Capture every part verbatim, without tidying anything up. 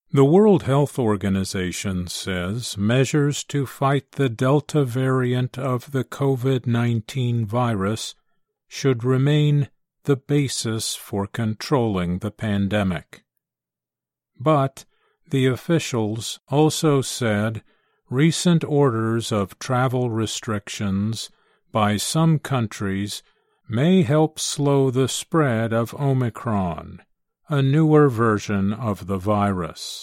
The World Health Organization says measures to fight the Delta variant of the COVID nineteen virus should remain the basis for controlling the pandemic. But the officials also said recent orders of travel restrictions by some countries may help slow the spread of Omicron, a newer version of the virus.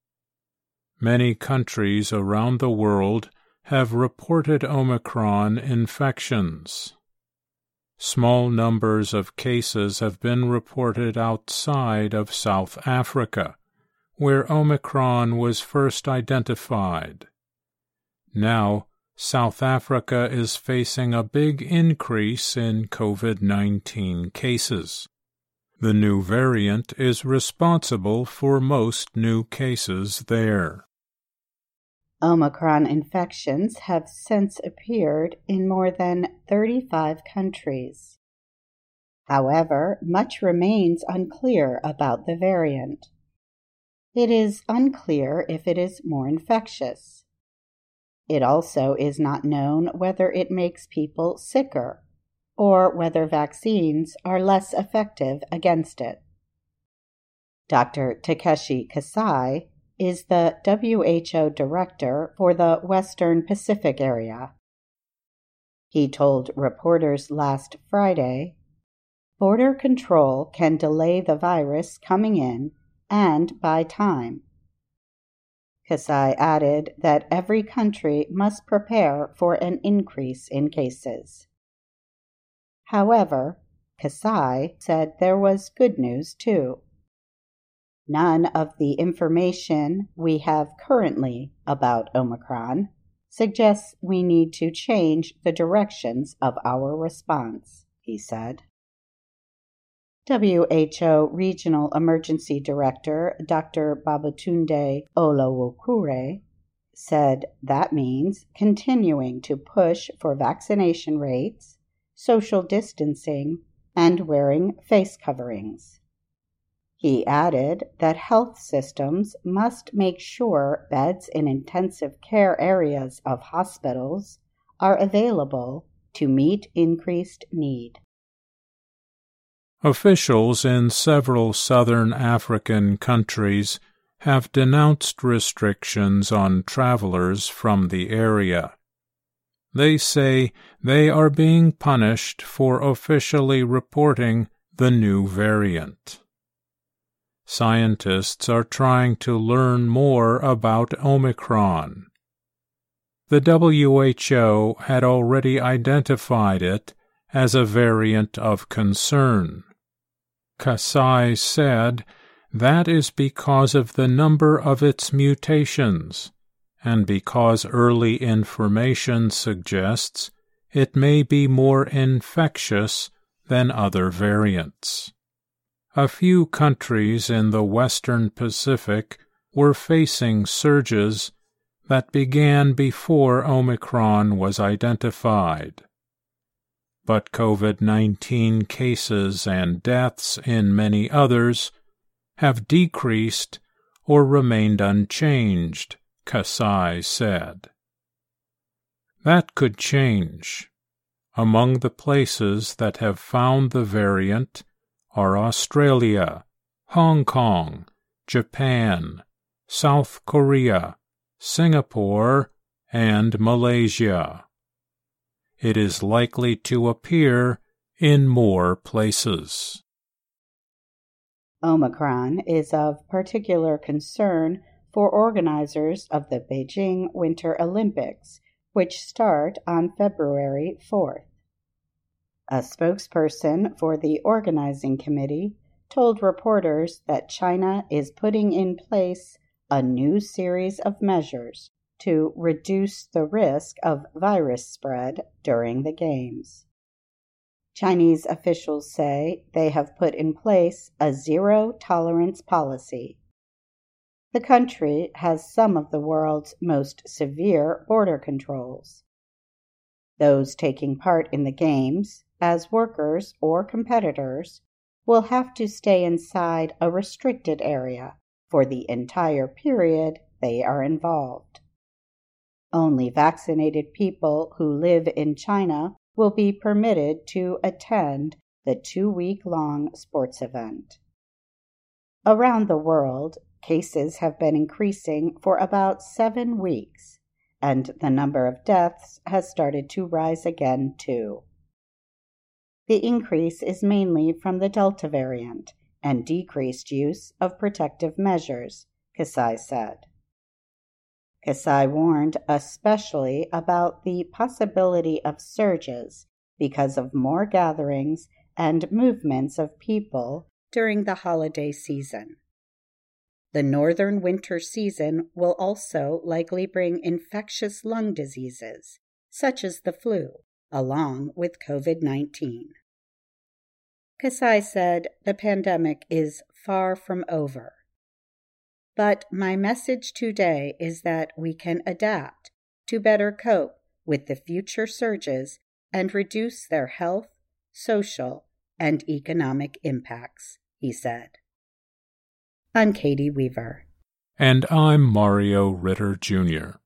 Many countries around the world have reported Omicron infections. Small numbers of cases have been reported outside of South Africa, where Omicron was first identified. Now, South Africa is facing a big increase in COVID nineteen cases. The new variant is responsible for most new cases there. Omicron infections have since appeared in more than thirty-five countries. However, much remains unclear about the variant. It is unclear if it is more infectious. It also is not known whether it makes people sicker or whether vaccines are less effective against it. Doctor Takeshi Kasai is the W H O director for the Western Pacific area. He told reporters last Friday, "Border control can delay the virus coming in and buy time." Kasai added that every country must prepare for an increase in cases. However, Kasai said there was good news too. None of the information we have currently about Omicron suggests we need to change the directions of our response, he said. W H O Regional Emergency Director Doctor Babatunde Olowokure said that means continuing to push for vaccination rates, social distancing, and wearing face coverings. He added that health systems must make sure beds in intensive care areas of hospitals are available to meet increased need. Officials in several southern African countries have denounced restrictions on travelers from the area. They say they are being punished for officially reporting the new variant. Scientists are trying to learn more about Omicron. The W H O had already identified it as a variant of concern. Kasai said that is because of the number of its mutations, and because early information suggests it may be more infectious than other variants. A few countries in the Western Pacific were facing surges that began before Omicron was identified. But COVID nineteen cases and deaths in many others have decreased or remained unchanged, Kasai said. That could change. Among the places that have found the variant are Australia, Hong Kong, Japan, South Korea, Singapore, and Malaysia. It is likely to appear in more places. Omicron is of particular concern for organizers of the Beijing Winter Olympics, which start on February fourth. A spokesperson for the organizing committee told reporters that China is putting in place a new series of measures to reduce the risk of virus spread during the Games. Chinese officials say they have put in place a zero-tolerance policy. The country has some of the world's most severe border controls. Those taking part in the Games, as workers or competitors, will have to stay inside a restricted area for the entire period they are involved. Only vaccinated people who live in China will be permitted to attend the two-week-long sports event. Around the world, cases have been increasing for about seven weeks, and the number of deaths has started to rise again too. The increase is mainly from the Delta variant and decreased use of protective measures, Kasai said. Kasai warned especially about the possibility of surges because of more gatherings and movements of people during the holiday season. The northern winter season will also likely bring infectious lung diseases, such as the flu, along with COVID nineteen. Kasai said the pandemic is far from over. But my message today is that we can adapt to better cope with the future surges and reduce their health, social, and economic impacts, he said. I'm Katie Weaver. And I'm Mario Ritter, Junior